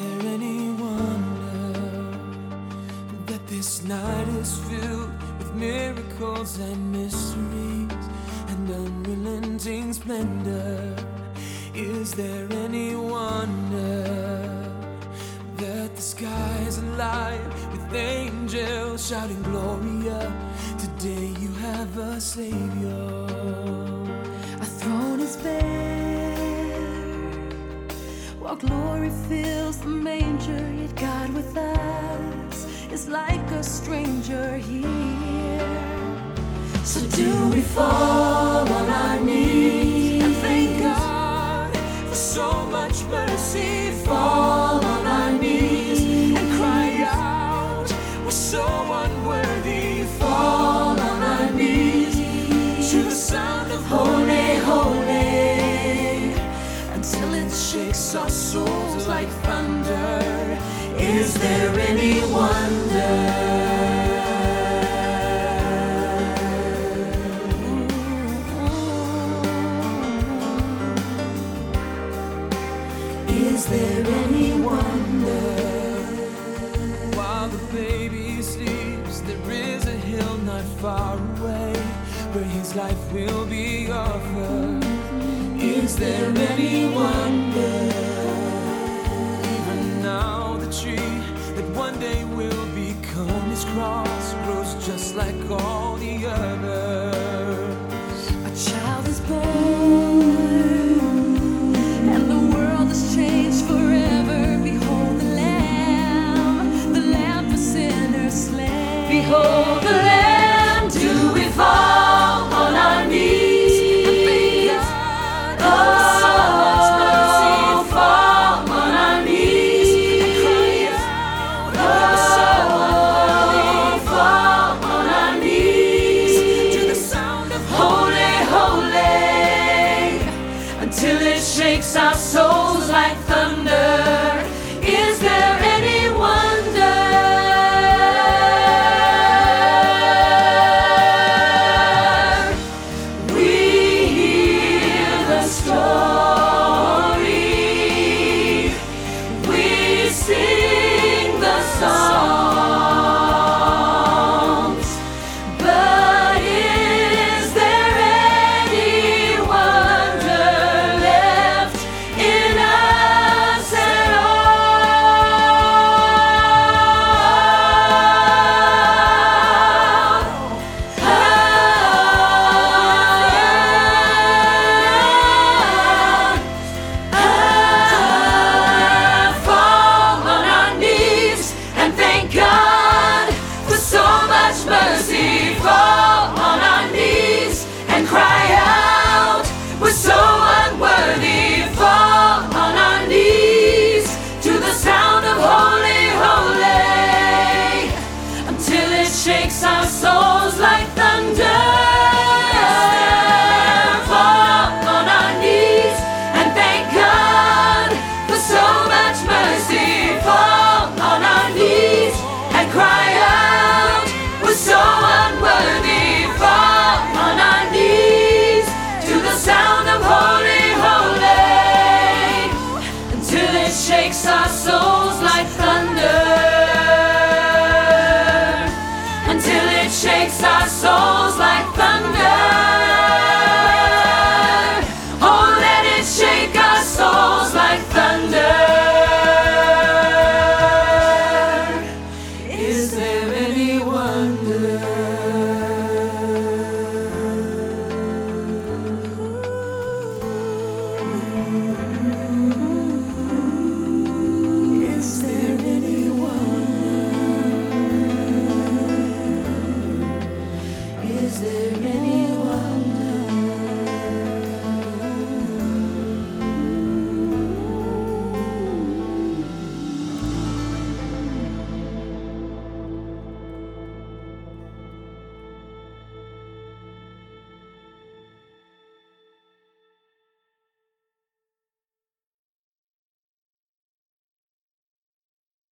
there any wonder that this night is filled with miracles and mysteries and unrelenting splendor? Is there any wonder that the sky is alive with angels shouting Gloria? Today you have a Savior. A throne is bare, while glory fills the manger. Yet God with us is like a stranger here. So do we fall on our knees And thank God for so much mercy. fall on our knees And cry out, we're so unworthy. fall on our knees To the sound of holy, holy, until it shakes our souls like thunder. is there any wonder? Is there any wonder? While the baby sleeps, there is a hill not far away where his life will be offered. Is there any wonder? Even now the tree that one day will become his cross grows just like all the others.